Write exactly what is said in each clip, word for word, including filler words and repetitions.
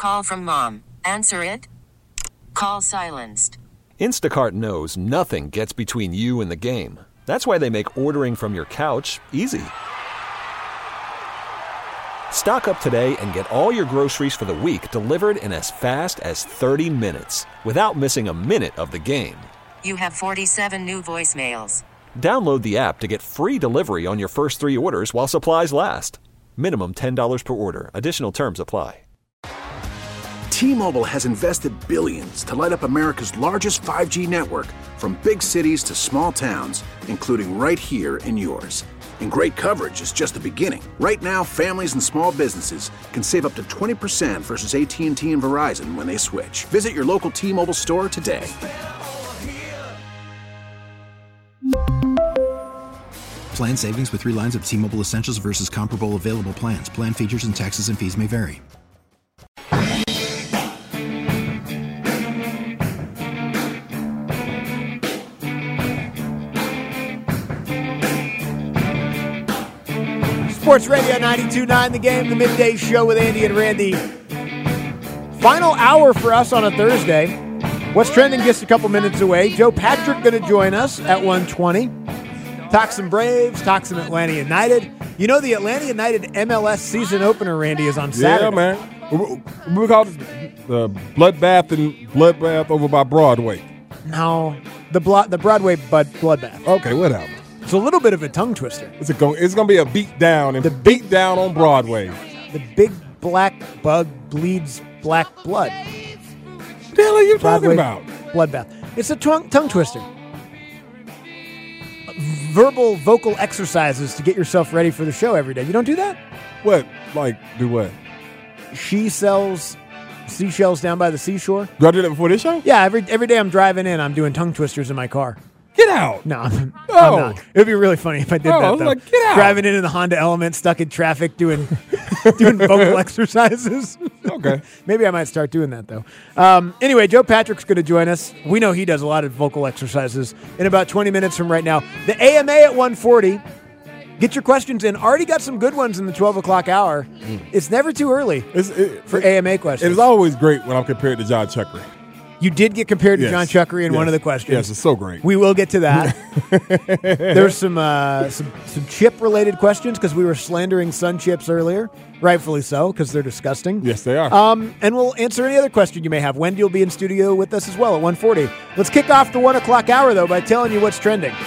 Call from mom. Answer it. Call silenced. Instacart knows nothing gets between you and the game. That's why they make ordering from your couch easy. Stock up today and get all your groceries for the week delivered in as fast as thirty minutes without missing a minute of the game. You have forty-seven new voicemails. Download the app to get free delivery on your first three orders while supplies last. Minimum ten dollars per order. Additional terms apply. T-Mobile has invested billions to light up America's largest five G network, from big cities to small towns, including right here in yours. And great coverage is just the beginning. Right now, families and small businesses can save up to twenty percent versus A T and T and Verizon when they switch. Visit your local T-Mobile store today. Plan savings with three lines of T-Mobile Essentials versus comparable available plans. Plan features and taxes and fees may vary. Sports Radio ninety-two point nine, The Game, the midday show with Andy and Randy. Final hour for us on a Thursday. What's Trending just a couple minutes away. Joe Patrick going to join us at one twenty. Talk some Braves, talk some Atlanta United. You know the Atlanta United M L S season opener, Randy, is on Saturday. Yeah, man. We, we call it the bloodbath and bloodbath over by Broadway. No, the blo- the Broadway bud- bloodbath. Okay, whatever. It's a little bit of a tongue twister. It's a go- It's going to be a beat down and The beat down on Broadway. The big black bug bleeds black blood. What the hell are you Broadway talking about? Bloodbath. It's a tongue, tongue twister. Verbal vocal exercises to get yourself ready for the show every day. You don't do that? What? Like, do what? She sells seashells down by the seashore. Do I do that before this show? Yeah, every every day I'm driving in, I'm doing tongue twisters in my car. Get out. No, I'm, Oh. I'm not. It would be really funny if I did Oh, I that, was though. like, get out. Driving in in the Honda Element, stuck in traffic, doing doing vocal exercises. Okay. Maybe I might start doing that, though. Um, anyway, Joe Patrick's going to join us. We know he does a lot of vocal exercises in about twenty minutes from right now. The A M A at one forty. Get your questions in. Already got some good ones in the twelve o'clock hour. Mm. It's never too early it's, it, for it, A M A questions. It is always great when I'm compared to John Chuckery. You did get compared to Yes. John Chuckery in Yes. one of the questions. Yes, it's so great. We will get to that. There's some uh, some, some chip-related questions because we were slandering Sun Chips earlier. Rightfully so, because they're disgusting. Yes, they are. Um, and we'll answer any other question you may have. Wendy will be in studio with us as well at one forty. Let's kick off the one o'clock hour, though, by telling you what's trending. Ladies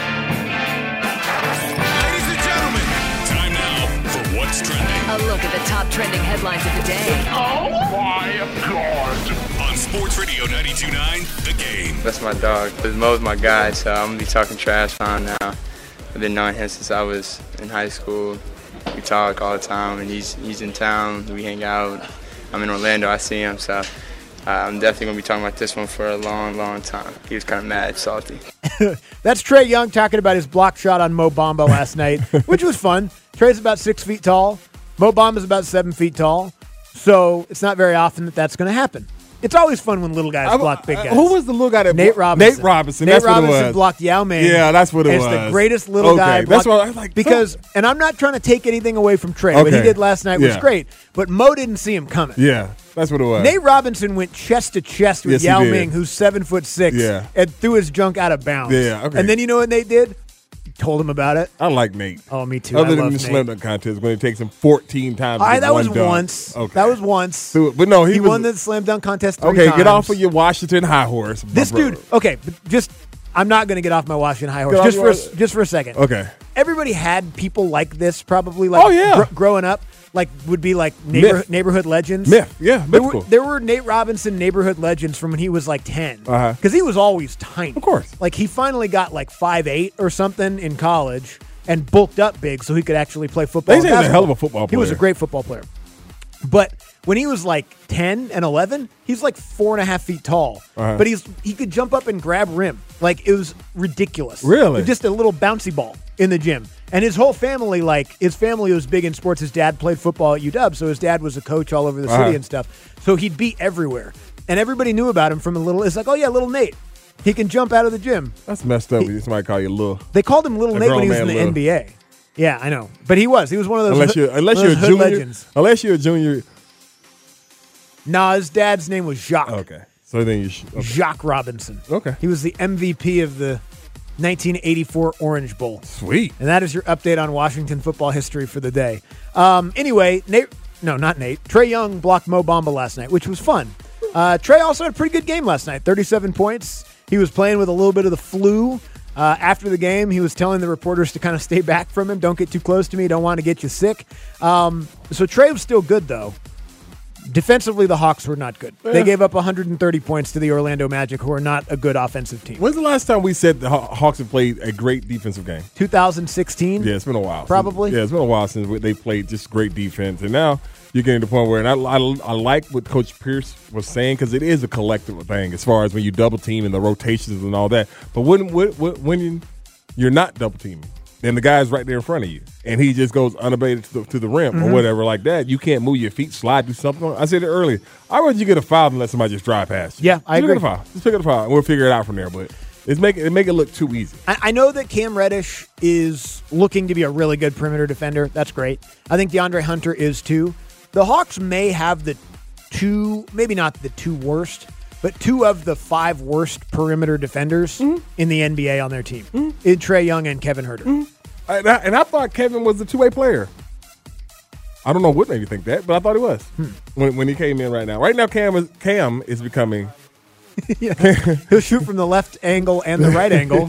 and gentlemen, time now for What's Trending. A look at the top trending headlines of the day. Oh, my God. On Sports Radio ninety-two point nine, The Game. That's my dog. Mo's my guy, so I'm going to be talking trash on him now. I've been knowing him since I was in high school. We talk all the time, and he's he's in town. We hang out. I'm in Orlando. I see him, so uh, I'm definitely going to be talking about this one for a long, long time. He was kind of mad, salty. That's Trey Young talking about his block shot on Mo Bamba last night, which was fun. Trey's about six feet tall. Mo Bamba's about seven feet tall. So it's not very often that that's going to happen. It's always fun when little guys I, block big I, guys. Who was the little guy that Nate blo- Robinson. Nate Robinson. Nate That's Robinson what it was. blocked Yao Ming. Yeah, that's what it and was. It's the greatest little okay. guy. That's blocked, what I was like. because, and I'm not trying to take anything away from Trey. What he Okay. did last night was Yeah. great, but Mo didn't see him coming. Yeah, that's what it was. Nate Robinson went chest to chest with Yes, he Yao did. Ming, who's seven foot six, Yeah. and threw his junk out of bounds. Yeah, okay. And then you know what Nate did? Told him about it. I like Nate. Oh, me too. Other I than love the Nate. slam dunk contest when it takes him fourteen times. All to right, get that was one dunk. once. Okay. That was once. So, but no, he, He was, won the slam dunk contest three Okay, times. get off of your Washington high horse. my This brother. dude, okay, but just I'm not going to get off my Washington high horse Get just off for your- a, just for a second. Okay. Everybody had people like this probably like Oh, yeah. gr- growing up, like would be like neighbor, Myth. neighborhood legends. Myth, yeah, There were, mythical. there were Nate Robinson neighborhood legends from when he was like ten. Uh-huh. Because he was always tiny. Of course. Like he finally got like five eight or something in college and bulked up big so he could actually play football. They say and he's a hell of a basketball. football He was a player. great football player. But when he was like ten and eleven, he's like four and a half feet tall. Uh-huh. But he's he could jump up and grab rim. Like, it was ridiculous. Really? Just a little bouncy ball in the gym. And his whole family, like, his family was big in sports. His dad played football at U W, so his dad was a coach all over the city Uh-huh. and stuff. So he'd be everywhere. And everybody knew about him from a little, it's like, oh yeah, little Nate. He can jump out of the gym. That's messed up. He- when somebody call you little. They called him Little A Nate when grown he was in man the little. N B A. Yeah, I know. But he was. He was one of those Unless hood- you're unless one you're of a those hood junior. legends. Unless you're a junior. No, his dad's name was Jacques. Okay. So then you should. Okay. Jacques Robinson. Okay. He was the M V P of the nineteen eighty-four Orange Bowl. Sweet. And that is your update on Washington football history for the day. Um, anyway, Nate, no, not Nate. Trae Young blocked Mo Bamba last night, which was fun. Uh, Trae also had a pretty good game last night, thirty-seven points. He was playing with a little bit of the flu. Uh, after the game, he was telling the reporters to kind of stay back from him. Don't get too close to me. Don't want to get you sick. Um, so Trae was still good, though. Defensively, the Hawks were not good. Yeah. They gave up one hundred thirty points to the Orlando Magic, who are not a good offensive team. When's the last time we said the Haw- Hawks have played a great defensive game? two thousand sixteen? Yeah, it's been a while. Probably. Since, yeah, it's been a while since they played just great defense. And now you're getting to the point where, and I, I, I like what Coach Pierce was saying, because it is a collective thing as far as when you double team and the rotations and all that. But when, when, when you're not double teaming, and the guy's right there in front of you, and he just goes unabated to the, to the rim mm-hmm. or whatever like that, you can't move your feet, slide, do something. I said it earlier. I'd rather you get a foul than let somebody just drive past you. Yeah, I just agree. Pick up a foul. Just pick up a foul, and we'll figure it out from there. But it's make it, make it look too easy. I, I know that Cam Reddish is looking to be a really good perimeter defender. That's great. I think DeAndre Hunter is too. The Hawks may have the two, maybe not the two worst, but two of the five worst perimeter defenders mm-hmm. in the N B A on their team. Mm-hmm. In Trae Young and Kevin Huerter. Mm-hmm. And I, and I thought Kevin was the two-way player. I don't know what made you think that, but I thought he was hmm. when when he came in right now. Right now, Cam is, Cam is becoming yeah. He'll shoot from the left angle and the right angle.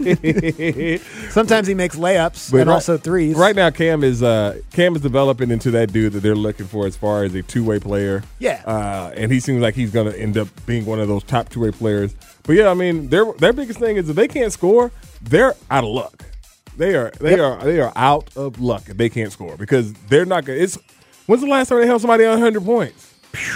Sometimes he makes layups but and right, also threes. Right now, Cam is uh, Cam is developing into that dude that they're looking for as far as a two-way player. Yeah, uh, and he seems like he's going to end up being one of those top two-way players. But yeah, I mean, their their biggest thing is if they can't score, they're out of luck. They are they yep. are they are out of luck if they can't score, because they're not going. It's when's the last time they held somebody on one hundred points?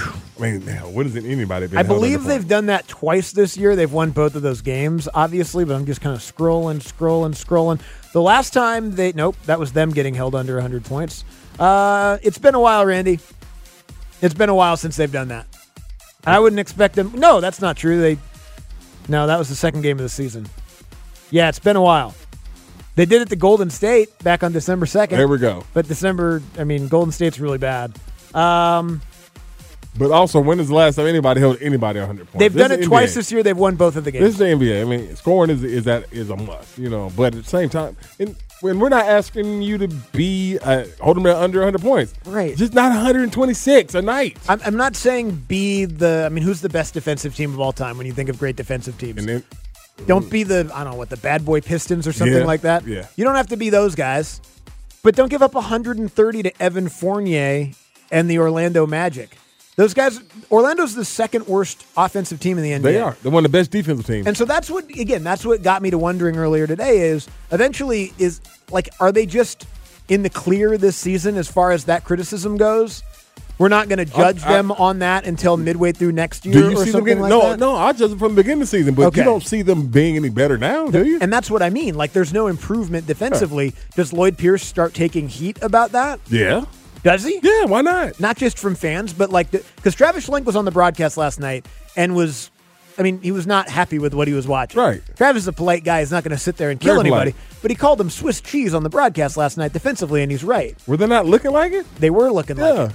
I mean, man, when has anybody been? I believe they've done that twice this year. They've won both of those games, obviously, but I'm just kind of scrolling, scrolling, scrolling. The last time they nope, that was them getting held under one hundred points. Uh, it's been a while, Randy. It's been a while since they've done that. I wouldn't expect them. No, that's not true. They no, that was the second game of the season. Yeah, it's been a while. They did it to Golden State back on December second. There we go. But December, I mean, Golden State's really bad. Um, but also, when is the last time anybody held anybody one hundred points? They've this done it twice this year. They've won both of the games. This is the N B A. I mean, scoring is is that is a must, you know. But at the same time, and when we're not asking you to be uh, hold them at under one hundred points, right? Just not one hundred twenty-six a night. I'm, I'm not saying be the. I mean, who's the best defensive team of all time when you think of great defensive teams? And then. Don't be the, I don't know, what, the bad boy Pistons or something yeah, like that. Yeah. You don't have to be those guys. But don't give up one hundred thirty to Evan Fournier and the Orlando Magic. Those guys, Orlando's the second worst offensive team in the N B A. They are. They're one of the best defensive teams. And so that's what, again, that's what got me to wondering earlier today is, eventually, is like, are they just in the clear this season as far as that criticism goes? We're not going to judge I, I, them on that until midway through next year do you or see something them getting, like no, that? No, I judge them from the beginning of the season, but okay. you don't see them being any better now, do you? And that's what I mean. Like, there's no improvement defensively. Huh. Does Lloyd Pierce start taking heat about that? Yeah. Does he? Yeah, why not? Not just from fans, but like, because Travis Schlenk was on the broadcast last night and was, I mean, he was not happy with what he was watching. Right. Travis is a polite guy. He's not going to sit there and kill Very anybody. polite. But he called them Swiss cheese on the broadcast last night defensively, and he's right. Were they not looking like it? They were looking yeah. like it.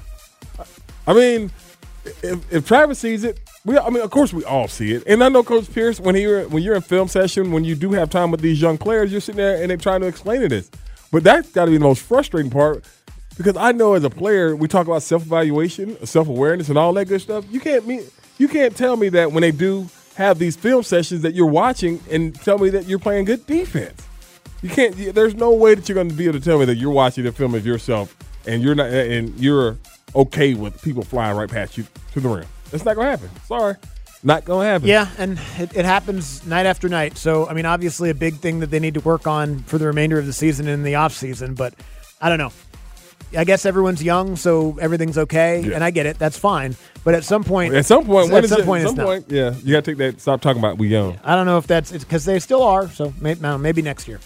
I mean, if, if Travis sees it, we, I mean, of course we all see it. And I know Coach Pierce, when he when you're in film session, when you do have time with these young players, you're sitting there and they're trying to explain to this. But that's got to be the most frustrating part, because I know as a player, we talk about self-evaluation, self-awareness, and all that good stuff. You can't me, you can't tell me that when they do have these film sessions that you're watching and tell me that you're playing good defense. You can't. There's no way that you're going to be able to tell me that you're watching the film of yourself and you're not and you're okay with people flying right past you to the rim. It's not going to happen. Sorry. Not going to happen. Yeah, and it, it happens night after night. So, I mean, obviously a big thing that they need to work on for the remainder of the season and in the offseason. But I don't know. I guess everyone's young, so everything's okay. Yeah. And I get it. That's fine. But at some point. At some point. At some it, point, at some it's point not. Yeah. You got to take that. Stop talking about we young. Yeah, I don't know if that's because they still are. So maybe, maybe next year.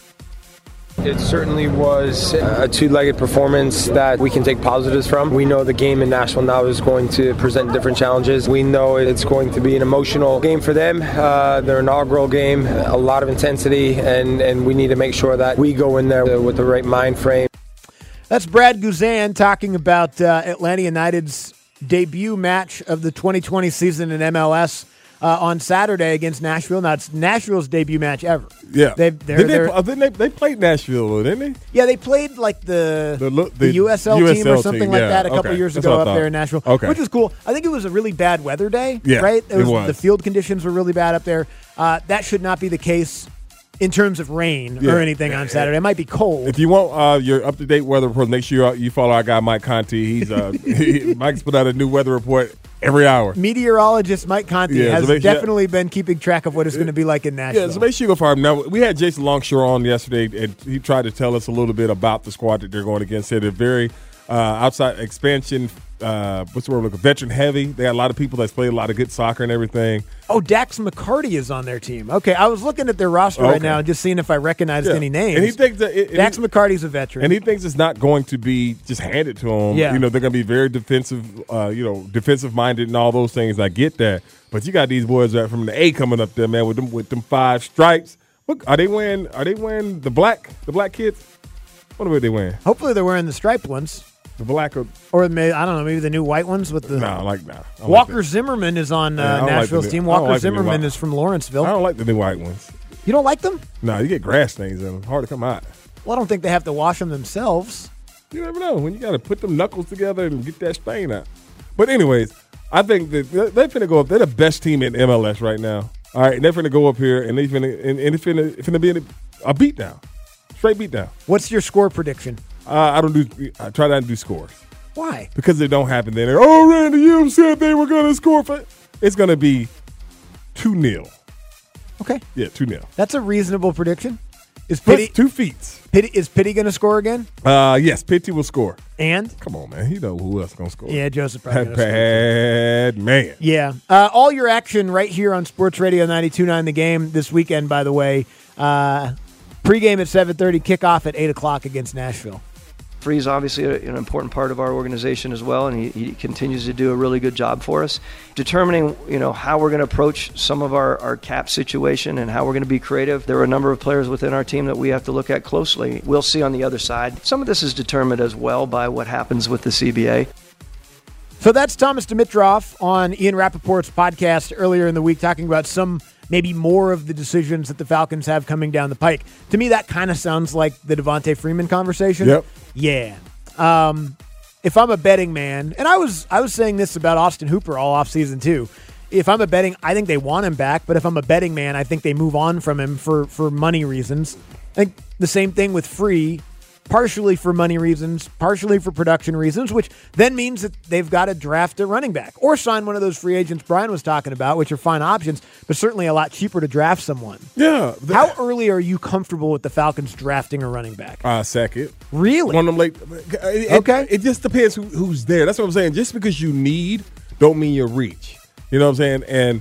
It certainly was a two-legged performance that we can take positives from. We know the game in Nashville now is going to present different challenges. We know it's going to be an emotional game for them. Uh, their inaugural game, a lot of intensity, and, and we need to make sure that we go in there with the right mind frame. That's Brad Guzan talking about uh, Atlanta United's debut match of the twenty twenty season in M L S uh, on Saturday against Nashville. Now, it's Nashville's debut match ever. Yeah. They've, they're, didn't they, they're, uh, didn't they, they played Nashville, didn't they? yeah, they played like the The, the, the U S L U S L team or something team, like yeah. that a couple Okay. years That's ago what I up thought. there in Nashville, Okay. which is cool. I think it was a really bad weather day, Yeah, right? it was. The field conditions were really bad up there. Uh, that should not be the case in terms of rain Yeah. or anything on Saturday. It might be cold. If you want uh, your up-to-date weather report, make sure you follow our guy Mike Conti. He's uh, he, Mike's put out a new weather report every hour. Meteorologist Mike Conti Yeah, has so make sure- definitely been keeping track of what it's going to be like in Nashville. Yeah, so make sure you go for him. Now, we had Jason Longshore on yesterday, and he tried to tell us a little bit about the squad that they're going against. They're very uh, outside expansion, uh, what's the word, like veteran heavy. They got a lot of people that's played a lot of good soccer and everything. Oh, Dax McCarty is on their team. Okay, I was looking at their roster right Okay. now and just seeing if I recognized Yeah. any names. And he thinks that it, and Dax he- McCarty's a veteran. And he thinks it's not going to be just handed to him. Yeah. You know, they're going to be very defensive, uh, you know, defensive minded and all those things. I get that. But you got these boys that from the A coming up there, man, with them with them five stripes. Look, are they wearing are they wearing the black, the black kids? What are they wearing? Hopefully they're wearing the striped ones. The black or Or maybe, I don't know, maybe the new white ones with the no, like nah. I don't Walker like Zimmerman is on uh, Yeah, I don't like Nashville's the new- team. I don't Walker like the new Zimmerman white- is from Lawrenceville. I don't like the new white ones. You don't like them? No, you get grass stains in them. Hard to come out. Well, I don't think they have to wash them themselves. You never know when you got to put them knuckles together and get that stain out. But anyways, I think that they're, they're finna go up. They're the best team in M L S right now. All right, and they're finna go up here and they finna and, and it's finna, it's finna be a, a beatdown, straight beatdown. What's your score prediction? Uh, I don't do. I try not to do scores Why? because they don't happen. Then oh, Randy, you said they were gonna score for. It's gonna be two nil. Okay, Yeah, two nil. that's a reasonable prediction. Is Plus Pitty, two feet. Pitty is Pitty going to score again? Uh, yes, Pitty will score. And Come on, man. You know who else gonna score? yeah, Joseph probably That gonna score. bad man. Yeah. Uh, all your action right here on Sports Radio ninety-two point nine The Game this weekend, by the way. Uh, pregame at seven thirty, kickoff at eight o'clock against Nashville. Free's obviously a, an important part of our organization as well, and he, he continues to do a really good job for us. Determining, you know, how we're going to approach some of our, our cap situation and how we're going to be creative. There are a number of players within our team that we have to look at closely. We'll see on the other side. Some of this is determined as well by what happens with the C B A. So that's Thomas Dimitrov on Ian Rappaport's podcast earlier in the week talking about some, maybe more of the decisions that the Falcons have coming down the pike. To me, that kind of sounds like the Devontae Freeman conversation. Yep. Yeah. Um, if I'm a betting man, and I was I was saying this about Austin Hooper all offseason too. If I'm a betting, I think they want him back. But if I'm a betting man, I think they move on from him for, for money reasons. I think the same thing with Free. Partially for money reasons, partially for production reasons, which then means that they've got to draft a running back or sign one of those free agents Brian was talking about, which are fine options, but certainly a lot cheaper to draft someone. Yeah. The, How early are you comfortable with the Falcons drafting a running back? Uh, second. Really? One of them late. It, Okay. It, it just depends who, who's there. That's what I'm saying. Just because you need, don't mean you reach. You know what I'm saying? And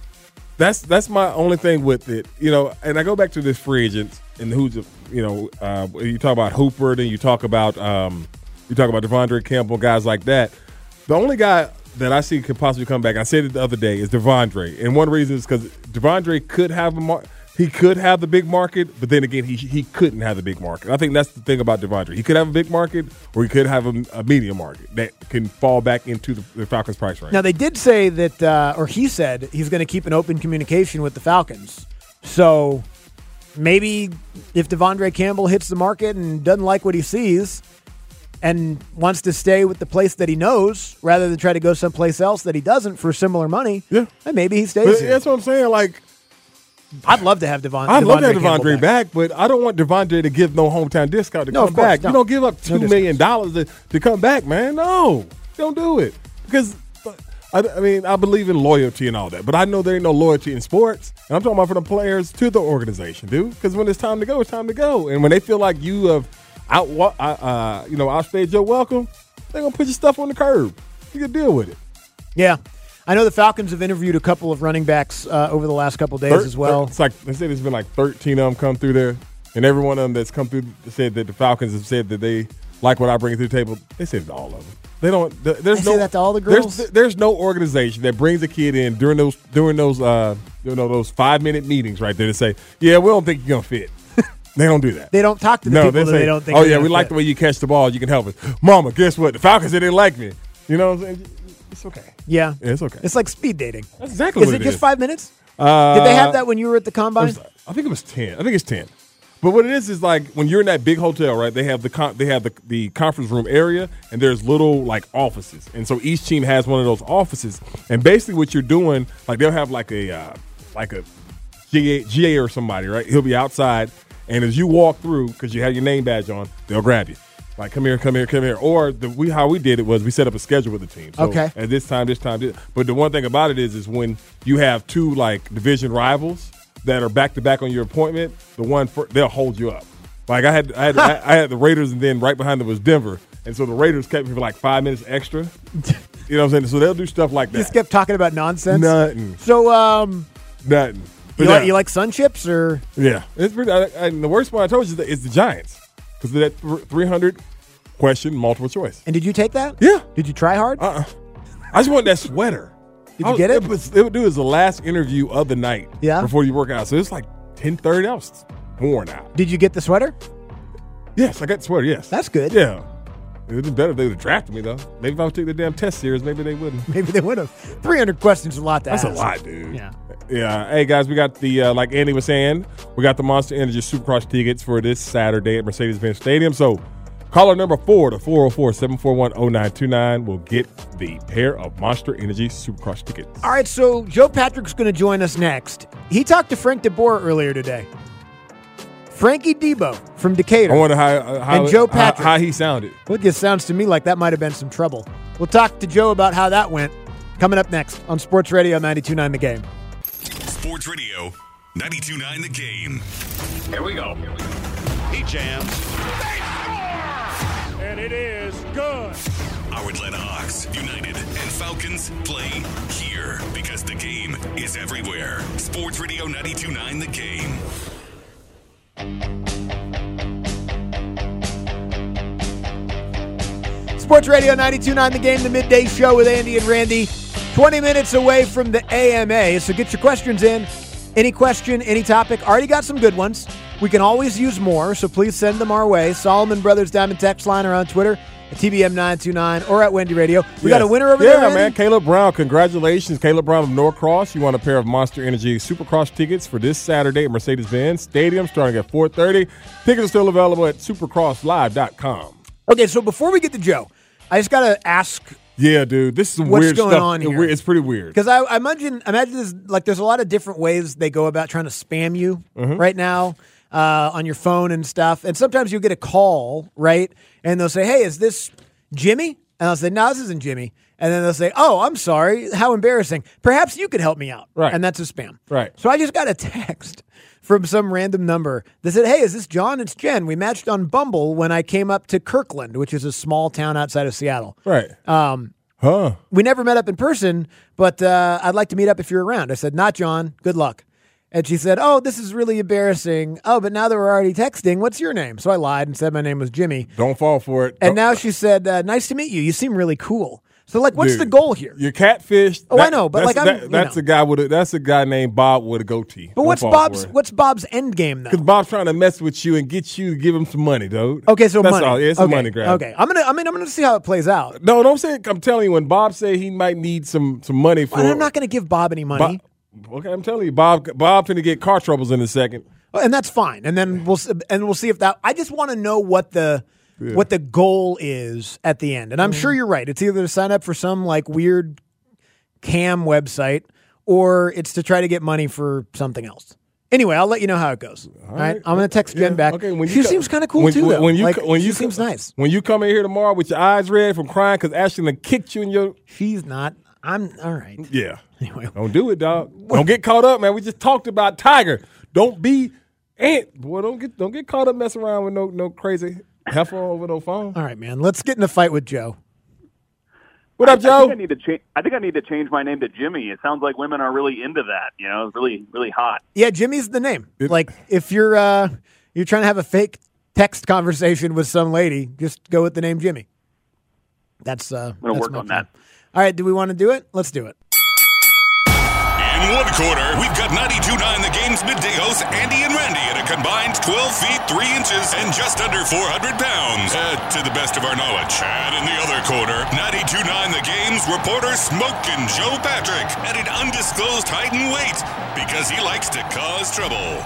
that's that's my only thing with it. You know, and I go back to this free agents and who's, you know, uh, you talk about Hooper, then you talk about um, you talk about Devondre Campbell, guys like that. The only guy that I see could possibly come back, I said it the other day, is Devondre. And one reason is because Devondre could have a mar- he could have the big market, but then again, he he couldn't have the big market. I think that's the thing about Devondre. He could have a big market, or he could have a, a medium market that can fall back into the, the Falcons' price range. Now, they did say that, uh, or he said he's going to keep an open communication with the Falcons. So maybe if Devondre Campbell hits the market and doesn't like what he sees and wants to stay with the place that he knows rather than try to go someplace else that he doesn't for similar money, yeah, then maybe he stays but here. that's what I'm saying. Like, I'd love to have Devon. I'd love to have Campbell Devondre back. back, but I don't want Devondre to give no hometown discount to No, of come course, back. no. You don't give up No two million dollars to, to come back, man. No, don't do it because I, I mean I believe in loyalty and all that, but I know there ain't no loyalty in sports, and I'm talking about for the players to the organization, dude. Because when it's time to go, it's time to go, and when they feel like you have out, uh, you know, outstayed your welcome, they're gonna put your stuff on the curb. You can deal with it. Yeah. I know the Falcons have interviewed a couple of running backs uh, over the last couple of days Thir- as well. It's like they said, there's been like thirteen of them come through there, and every one of them that's come through said that the Falcons have said that they like what I bring to the table. They said to all of them. They don't. th- There's They no say that to all the girls? There's, there's no organization that brings a kid in during those during those uh you know those five minute meetings right there to say, yeah, we don't think you're gonna fit. They don't do that. They don't talk to the no, people they that say, they don't think oh are yeah, gonna we like fit. the way you catch the ball. You can help us, Mama. Guess what? The Falcons said they didn't like me. You know what I'm saying? It's okay. Yeah. Yeah, it's okay. It's like speed dating. That's exactly is what it it just is. five minutes? Uh, Did they have that when you were at the combine? it was- I think it was ten. I think it's ten. But what it is is like when you're in that big hotel, right? They have the con- they have the, the conference room area, and there's little like offices, and so each team has one of those offices. And basically, what you're doing, like they'll have like a uh, like a G A, G A or somebody, right? He'll be outside, and as you walk through, because you have your name badge on, they'll grab you. Like, come here, come here, come here. Or the, we how we did it was we set up a schedule with the team. So Okay. at this time, this time, this. But the one thing about it is, is when you have two like division rivals that are back to back on your appointment, the one for, they'll hold you up. Like I had, I had, I, I had the Raiders, and then right behind them was Denver, and so the Raiders kept me for like five minutes extra. You know what I'm saying? So they'll do stuff like that. You just kept talking about nonsense. Nothing. So, um, Nothing. But you, yeah. like, you like sun chips or? Yeah, it's pretty, I, I, and the worst one I told you is the, is the Giants because of that three hundred question multiple choice. And did you take that? Yeah. Did you try hard? Uh-uh. I just want that sweater. Did I you was, get it? It was, it was the last interview of the night. Yeah. Before you work out, so it's like ten thirty. I was worn out. Did you get the sweater? Yes, I got the sweater. Yes, that's good. Yeah, it would have been better if they would have drafted me though. Maybe if I would take the damn test series, maybe they wouldn't. Maybe they would have. three hundred questions is a lot to That's ask. a lot, dude. Yeah. Yeah. Hey, guys, we got the, uh, like Andy was saying, we got the Monster Energy Supercross tickets for this Saturday at Mercedes-Benz Stadium. So caller number four to four oh four, seven four one, oh nine two nine will get the pair of Monster Energy Supercross tickets. All right, so Joe Patrick's going to join us next. He talked to Frank DeBoer earlier today. Frankie Debo from Decatur. I wonder how, uh, how, and Joe how, Patrick. how he sounded. Well, it just sounds to me like that might have been some trouble. We'll talk to Joe about how that went coming up next on Sports Radio ninety-two point nine The Game. Sports Radio ninety-two point nine The Game. Here we go. He jams. They score! And it is good. Our Atlanta Hawks, United, and Falcons play here because the game is everywhere. Sports Radio ninety-two point nine The Game. Sports Radio ninety-two point nine The Game, the midday show with Andy and Randy. twenty minutes away from the A M A, so get your questions in. Any question, any topic. Already got some good ones. We can always use more, so please send them our way. Solomon Brothers Diamond Text Line or on Twitter at T B M nine two nine or at Wendy Radio. We Yes. got a winner over yeah, there, Yeah, Randy? man. Caleb Brown. Congratulations. Caleb Brown of Norcross. You won a pair of Monster Energy Supercross tickets for this Saturday at Mercedes-Benz Stadium starting at four thirty. Tickets are still available at supercross live dot com. Okay, so before we get to Joe, I just got to ask Yeah, dude. This is some what's weird going stuff. on here. It's pretty weird. Because I, I imagine, imagine there's, like, there's a lot of different ways they go about trying to spam you Mhm. right now uh, on your phone and stuff. And sometimes you'll get a call, right? And they'll say, hey, is this Jimmy? And I'll say, no, this isn't Jimmy. And then they'll say, oh, I'm sorry. How embarrassing. Perhaps you could help me out. Right. And that's a spam. Right. So I just got a text from some random number that said, hey, is this John? It's Jen. We matched on Bumble when I came up to Kirkland, which is a small town outside of Seattle. Right. Um, Huh. we never met up in person, but uh, I'd like to meet up if you're around. I said, not John. Good luck. And she said, oh, this is really embarrassing. Oh, but now that we're already texting, what's your name? So I lied and said my name was Jimmy. Don't fall for it. And Don't- now she said, uh, nice to meet you. You seem really cool. So, like, what's Dude, the goal here? You're catfish. Oh, I know, but, that's- like, I'm- that- you that's know. a guy with a that's a guy named Bob with a goatee. But Don't what's fall Bob's for it. what's Bob's end game, though? Because Bob's trying to mess with you and get you to give him some money, dude. Okay, so that's money. all. Yeah, it's okay. a money grab. Okay, I'm gonna. I mean, I'm gonna see how it plays out. No, no, I'm saying. I'm telling you, when Bob said he might need some some money for, Well, I'm not gonna give Bob any money. Bob, okay, I'm telling you, Bob. Bob's gonna get car troubles in a second. Well, and that's fine. And then we'll s- and we'll see if that. I just want to know what the Yeah. what the goal is at the end. And I'm sure you're right. It's either to sign up for some like weird cam website or it's to try to get money for something else. Anyway, I'll let you know how it goes. All right, I'm gonna text Jen Yeah, back. Okay, when you she co- seems kind of cool when, too. When, though. when you like, co- when she you seems co- nice. When you come in here tomorrow with your eyes red from crying because Ashley done kicked you in your. She's not. I'm all right. Yeah. Anyway, don't do it, dog. Don't get caught up, man. We just talked about Tiger. Don't be ant boy. Don't get don't get caught up messing around with no no crazy heifer over no phone. All right, man. Let's get in a fight with Joe. What up, I, Joe? I think I need to change. I think I need to change my name to Jimmy. It sounds like women are really into that. You know, it's really, really hot. Yeah, Jimmy's the name. It- like if you're uh, you're trying to have a fake text conversation with some lady, just go with the name Jimmy. That's uh, I'm gonna that's work my on plan. that. All right, do we want to do it? Let's do it. In In one quarter, we've got ninety-two point nine The Game's midday hosts Andy and Randy at a combined twelve feet, three inches and just under four hundred pounds, uh, to the best of our knowledge. And in the other quarter, ninety-two point nine The Game's reporter Smokin' Joe Patrick at an undisclosed height and weight because he likes to cause trouble.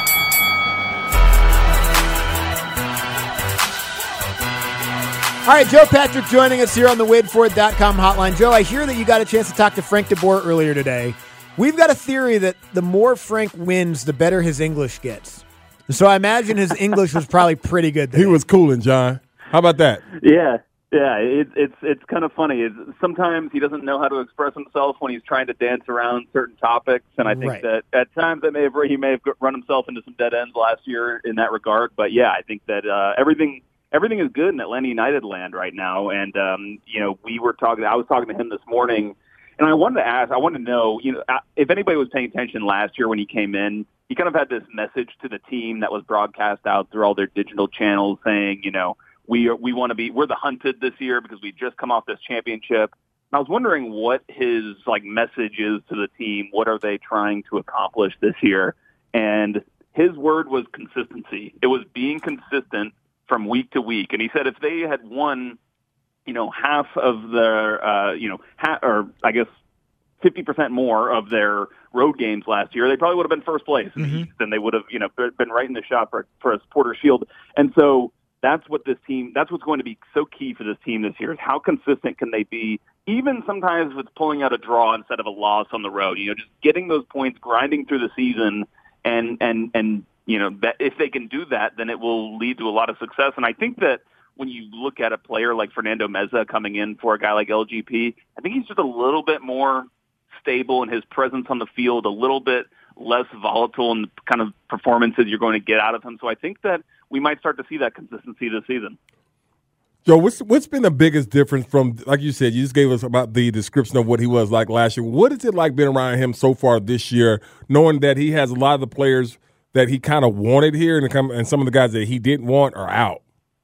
All right, Joe Patrick joining us here on the Wade Ford dot com hotline. Joe, I hear that you got a chance to talk to Frank DeBoer earlier today. We've got a theory that the more Frank wins, the better his English gets. So I imagine his English was probably pretty good today. He was cooling, John. How about that? Yeah, yeah. It, it's it's kind of funny. It's, sometimes he doesn't know how to express himself when he's trying to dance around certain topics, and I think Right. that at times that may have he may have run himself into some dead ends last year in that regard. But yeah, I think that uh, everything. Everything is good in Atlanta United land right now, and um, you know we were talking. I was talking to him this morning, and I wanted to ask. I wanted to know, you know, if anybody was paying attention last year when he came in. He kind of had this message to the team that was broadcast out through all their digital channels, saying, you know, we are, we want to be we're the hunted this year because we just come off this championship. And I was wondering what his like message is to the team. What are they trying to accomplish this year? And his word was consistency. It was being consistent from week to week. And he said if they had won, you know, half of their, uh, you know, half, or I guess fifty percent more of their road games last year, they probably would have been first place in the East, and they would have, you know, been right in the shot for, for a Supporters Shield. And so that's what this team, that's what's going to be so key for this team this year is how consistent can they be, even sometimes with pulling out a draw instead of a loss on the road, you know, just getting those points, grinding through the season, and, and, and, you know, that if they can do that, then it will lead to a lot of success. And I think that when you look at a player like Fernando Meza coming in for a guy like L G P, I think he's just a little bit more stable in his presence on the field, a little bit less volatile in the kind of performances you're going to get out of him. So I think that we might start to see that consistency this season. Joe, what's what's been the biggest difference from, like you said, you just gave us about the description of what he was like last year. What is it like being around him so far this year, knowing that he has a lot of the players that he kind of wanted here and, and some of the guys that he didn't want are out?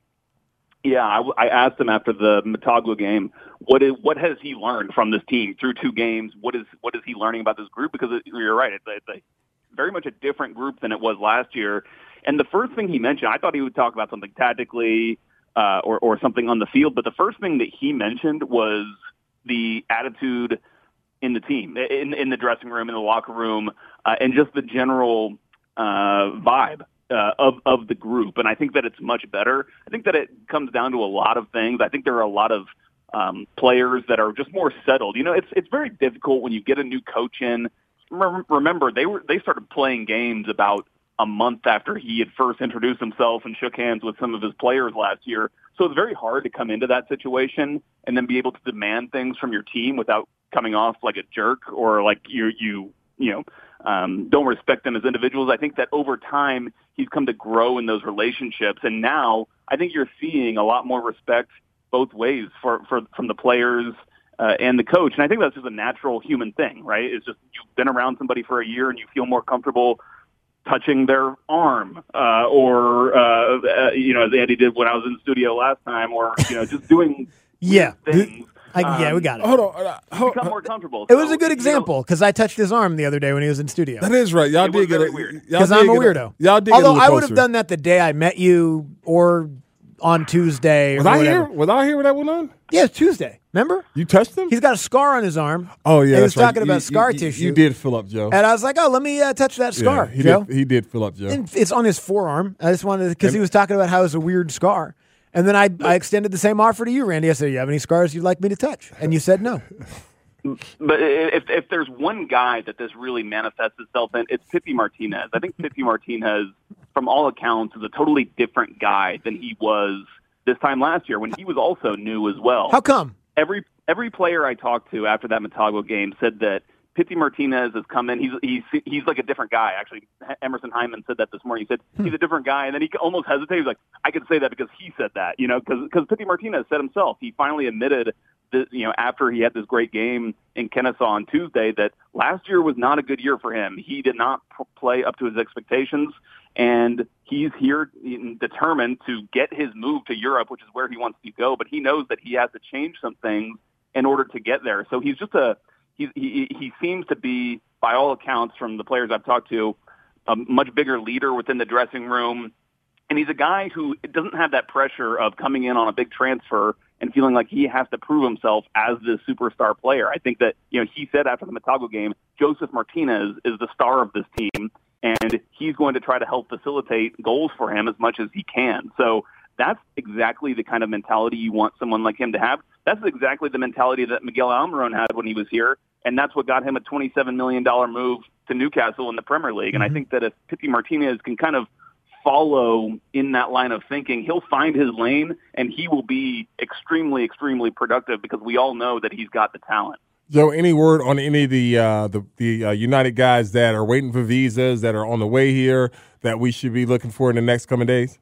Yeah, I, I asked him after the Motagua game, what is what has he learned from this team through two games? What is what is he learning about this group? Because it, you're right, it's, a, it's a very much a different group than it was last year. And the first thing he mentioned, I thought he would talk about something tactically uh, or, or something on the field, but the first thing that he mentioned was the attitude in the team, in, in the dressing room, in the locker room, uh, and just the general uh, vibe. Uh, of of the group, and I think that it's much better. I think that it comes down to a lot of things. I think there are a lot of um, players that are just more settled. You know, it's it's very difficult when you get a new coach in. Remember, they were they started playing games about a month after he had first introduced himself and shook hands with some of his players last year. So it's very hard to come into that situation and then be able to demand things from your team without coming off like a jerk or like you you you know. Um, don't respect them as individuals. I think that over time he's come to grow in those relationships, and now I think you're seeing a lot more respect both ways for, for from the players uh, and the coach. And I think that's just a natural human thing, right? It's just you've been around somebody for a year and you feel more comfortable touching their arm, uh, or uh, uh, you know, as Andy did when I was in the studio last time, or you know, just doing yeah things. I, yeah, we got it. Hold on. Uh, hold, become more comfortable. It was a good example because I touched his arm the other day when he was in studio. That is right. Y'all It did was get very it. weird. Because I'm a weirdo. Y'all did Although get a I little would have closer. done that the day I met you or on Tuesday. Was or I whatever. here? Was I here when that went on? Yeah, it's Tuesday. Remember? You touched him? He's got a scar on his arm. Oh yeah, and he was that's right. talking about You- scar you, tissue. You did fill up, Joe. And I was like, oh, let me uh, touch that scar, Yeah, he Joe. did. He did fill up, Joe. And it's on his forearm. I just wanted because he was talking about how it was a weird scar. And then I, I extended the same offer to you, Randy. I said, "Do you have any scars you'd like me to touch?" And you said no. But if if there's one guy that this really manifests itself in, it's Pippi Martinez. I think Pippi Martinez, from all accounts, is a totally different guy than he was this time last year when he was also new as well. How come? Every every player I talked to after that Motagua game said that Pippi Martinez has come in. He's he's he's like a different guy. Actually, Emerson Hyman said that this morning. He said he's a different guy, and then he almost hesitated. He was like, I could say that because he said that, you know, because because Pippi Martinez said himself. He finally admitted that, you know, after he had this great game in Kennesaw on Tuesday, that last year was not a good year for him. He did not p- play up to his expectations, and he's here determined to get his move to Europe, which is where he wants to go. But he knows that he has to change some things in order to get there. So he's just a He, he he seems to be by all accounts from the players I've talked to, a much bigger leader within the dressing room. And he's a guy who doesn't have that pressure of coming in on a big transfer and feeling like he has to prove himself as this superstar player. I think that, you know, he said after the Motagua game, Joseph Martinez is the star of this team, and he's going to try to help facilitate goals for him as much as he can. So that's exactly the kind of mentality you want someone like him to have. That's exactly the mentality that Miguel Almiron had when he was here, and that's what got him a twenty-seven million dollars move to Newcastle in the Premier League. And mm-hmm. I think that if Pity Martinez can kind of follow in that line of thinking, he'll find his lane, and he will be extremely, extremely productive because we all know that he's got the talent. Joe, any word on any of the uh, the, the uh, United guys that are waiting for visas, that are on the way here, that we should be looking for in the next coming days?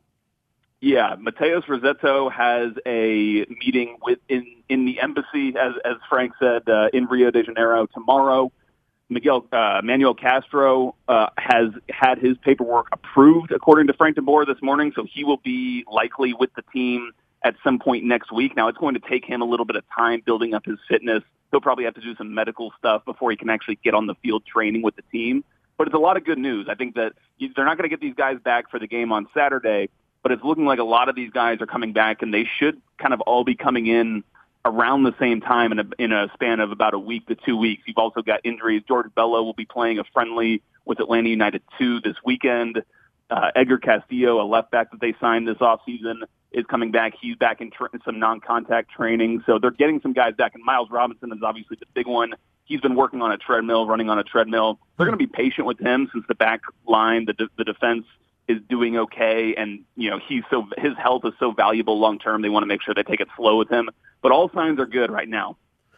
Yeah, Mateus Rossetto has a meeting with in, in the embassy, as, as Frank said, uh, in Rio de Janeiro tomorrow. Miguel uh, Manuel Castro uh, has had his paperwork approved, according to Frank de Boer this morning, so he will be likely with the team at some point next week. Now, it's going to take him a little bit of time building up his fitness. He'll probably have to do some medical stuff before he can actually get on the field training with the team. But it's a lot of good news. I think that they're not going to get these guys back for the game on Saturday, but it's looking like a lot of these guys are coming back, and they should kind of all be coming in around the same time in a, in a span of about a week to two weeks. You've also got injuries. George Bello will be playing a friendly with Atlanta United two this weekend. Uh, Edgar Castillo, a left back that they signed this offseason, is coming back. He's back in tra- some non-contact training. So they're getting some guys back, and Miles Robinson is obviously the big one. He's been working on a treadmill, running on a treadmill. They're going to be patient with him since the back line, the, de- the defense is doing okay, and you know he's so his health is so valuable long term. They want to make sure they take it slow with him. But all signs are good right now.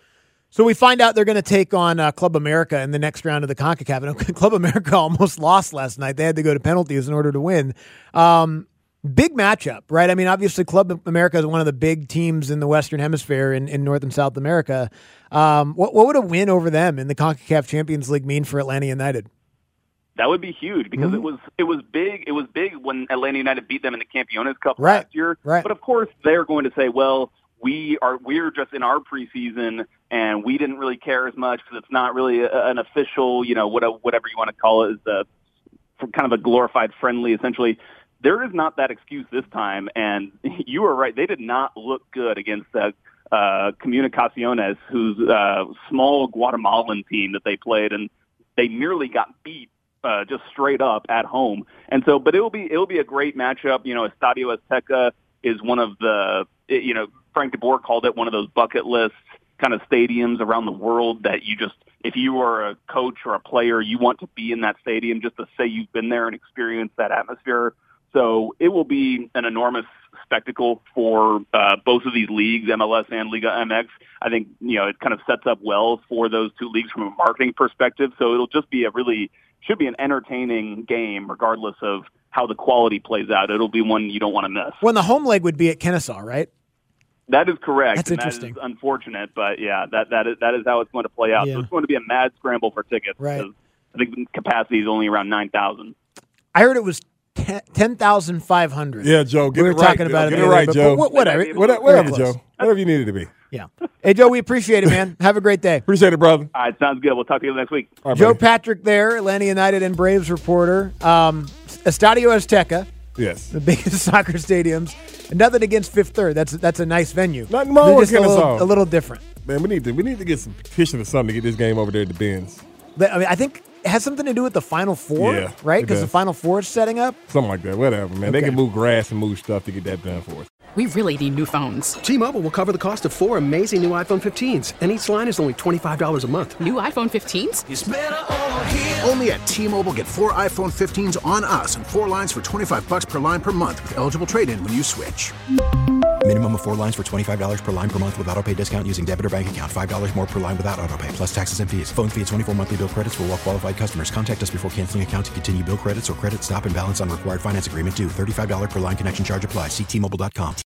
So we find out they're going to take on uh, Club America in the next round of the CONCACAF. And Club America almost lost last night. They had to go to penalties in order to win. Um, big matchup, right? I mean, obviously Club America is one of the big teams in the Western Hemisphere in, in North and South America. Um, what, what would a win over them in the CONCACAF Champions League mean for Atlanta United? That would be huge because mm-hmm. it was it was big. It was big when Atlanta United beat them in the Campeones Cup right. last year. Right. But of course, they're going to say, "Well, we are we're just in our preseason, and we didn't really care as much because it's not really a, an official, you know, whatever you want to call it, is a kind of a glorified friendly, essentially." There is not that excuse this time, and you were right. They did not look good against the uh, Comunicaciones, who's a small Guatemalan team that they played, and they nearly got beat. Uh, just straight up at home. And so, but it will be, it will be a great matchup. You know, Estadio Azteca is one of the, you know, Frank de Boer called it one of those bucket list kind of stadiums around the world that you just, if you are a coach or a player, you want to be in that stadium just to say you've been there and experienced that atmosphere. So it will be an enormous spectacle for uh, both of these leagues, M L S and Liga M X. I think, you know, it kind of sets up well for those two leagues from a marketing perspective. So it'll just be a really, should be an entertaining game regardless of how the quality plays out. It'll be one you don't want to miss. Well, the home leg would be at Kennesaw, right? That is correct. That's and interesting. That is unfortunate, but yeah, that, that, is, that is how it's going to play out. Yeah. So it's going to be a mad scramble for tickets. Right. I think capacity is only around nine thousand. I heard it was ten thousand five hundred. Yeah, Joe, get we it were right. talking about get it. it right, but, Joe. But whatever. Whatever, whatever Joe. Whatever you needed to be. Yeah. Hey, Joe, we appreciate it, man. Have a great day. Appreciate it, brother. All right, sounds good. We'll talk to you next week. Right, Joe buddy. Patrick there, Atlanta United and Braves reporter. Um, Estadio Azteca. Yes. The biggest soccer stadiums. And nothing against Fifth Third. That's that's a nice venue. Nothing wrong with just a little, Kennesaw. a little different. Man, we need to we need to get some petition or something to get this game over there at the Benz. I mean, I think it has something to do with the Final Four, Yeah, right? it Because the does. Final Four is setting up. Something like that. Whatever, man. They Okay. can move grass and move stuff to get that done for us. We really need new phones. T-Mobile will cover the cost of four amazing new iPhone fifteens, and each line is only twenty-five dollars a month. New iPhone fifteens? It's better over here. Only at T-Mobile, get four iPhone fifteens on us and four lines for twenty-five bucks per line per month with eligible trade-in when you switch. Minimum of four lines for twenty-five dollars per line per month with autopay discount using debit or bank account. five dollars more per line without autopay, plus taxes and fees. Phone fee at twenty-four monthly bill credits for well-qualified customers. Contact us before canceling account to continue bill credits or credit stop and balance on required finance agreement due. thirty-five dollars per line connection charge applies. See T Mobile dot com.